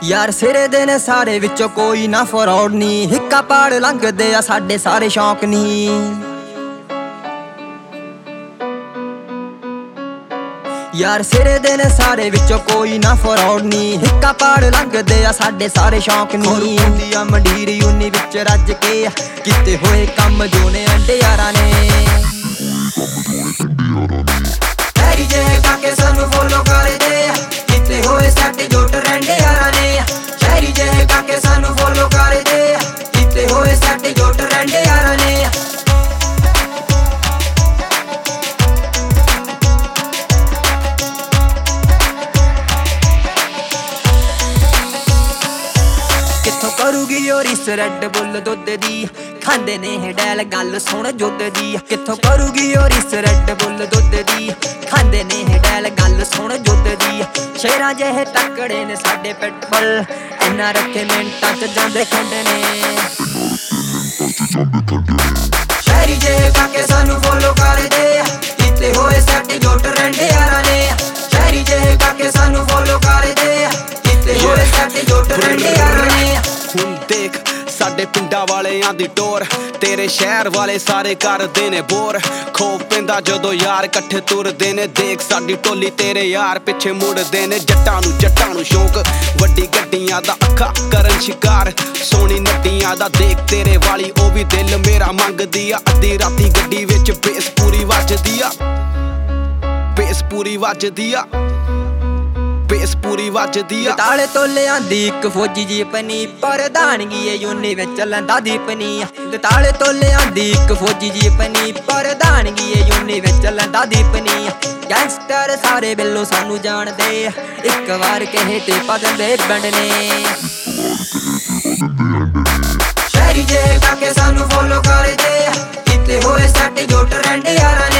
यार सिरे दे ने सारे विचों कोई ना फरौड नी, हिक्का पाड़ लंघदे आ साडे सारे शौक नी। यार सिरे दे ने सारे विचों कोई ना फरौड नी, हिक्का पाड़ लंघदे आ साडे सारे शौक नी। हुंदिया मंडीर यूनी विच रज के किते होए कम जो ने अंडे यारां ने। हैरी जे काके सानू फॉलो कर दे, किते होए साडे जोट रंडे यारां ने। हैरी जे काके सानू फॉलो कर दे, किते होए साडे जोट रंडे यारां ने। करूगी और इस रेड बुल दुध दी, खांदे ने डैल गल सुन जुद दी। कित्थों करूगी और इस रेड बुल दुध दी, खांदे ने डैल गल सुन जुद दी। शेरां जेहे तकड़े ने साडे पिटबुल, इन्ना रखे मिंटां च जांदे खंडने। शहरी जे काके सानू फॉलो कर दे, किते होए साडे जोट रंडे यारां ने। शहरी जे काके सानू फॉलो कर दे, किते होए साडे जोट रंडे यारां ने। ਹੁਣ ਦੇਖ ਸਾਡੇ ਪਿੰਡਾਂ ਵਾਲਿਆਂ ਦੀ ਟੋਰ, ਤੇਰੇ ਸ਼ਹਿਰ ਵਾਲੇ ਸਾਰੇ ਕਰਦੇ ਨੇ ਬੋਰ। ਖੋਫ ਪੈਂਦਾ ਜਦੋਂ ਯਾਰ ਇਕੱਠੇ ਤੁਰਦੇ ਨੇ, ਦੇਖ ਸਾਡੀ ਟੋਲੀ ਤੇਰੇ ਯਾਰ ਪਿੱਛੇ ਮੁੜਦੇ ਨੇ। ਜੱਟਾਂ ਨੂੰ ਸ਼ੌਕ ਵੱਡੀ ਗੱਡੀਆਂ ਦਾ, ਅੱਖਾਂ ਕਰਨ ਸ਼ਿਕਾਰ ਸੋਹਣੀ ਨੱਡੀਆਂ ਦਾ। ਦੇਖ ਤੇਰੇ ਵਾਲੀ ਉਹ ਵੀ ਦਿਲ ਮੇਰਾ ਮੰਗਦੀ ਆ, ਅੱਧੀ ਰਾਤੀ ਗੱਡੀ ਵਿੱਚ ਬੇਸ ਪੂਰੀ ਵੱਜਦੀ ਆ, ਬੇਸ ਪੂਰੀ ਵੱਜਦੀ ਆ, ਬੇਸ ਪੂਰੀ ਵੱਜਦੀ ਆ। ਤਾਲੇ ਤੋਲਿਆਂ ਦੀ ਇੱਕ ਫੌਜੀ ਜੀਪਨੀ, ਪ੍ਰਧਾਨਗੀ ਏ ਯੂਨੀ ਵਿੱਚ ਲੈਂਦਾ ਦੀਪਨੀ। ਤਾਲੇ ਤੋਲਿਆਂ ਦੀ ਇੱਕ ਫੌਜੀ ਜੀਪਨੀ, ਪ੍ਰਧਾਨਗੀ ਏ ਯੂਨੀ ਵਿੱਚ ਲੈਂਦਾ ਦੀਪਨੀ। ਗੈਂਗਸਟਰ ਸਾਰੇ ਬਿੱਲੋ ਸਾਨੂੰ ਜਾਣਦੇ, ਇੱਕ ਵਾਰ ਕਹੇ ਤੇ ਪਾ ਦਿੰਦੇ ਬੰਡਨੇ। ਸ਼ਹਿਰੀ ਜੇ ਕਾਕੇ ਸਾਨੂੰ ਫੋਲੋ ਕਰਦੇ, ਕਿਤੇ ਹੋਏ ਸਾਡੇ ਜੋਟ ਰੰਡੇ ਯਾਰਾਂ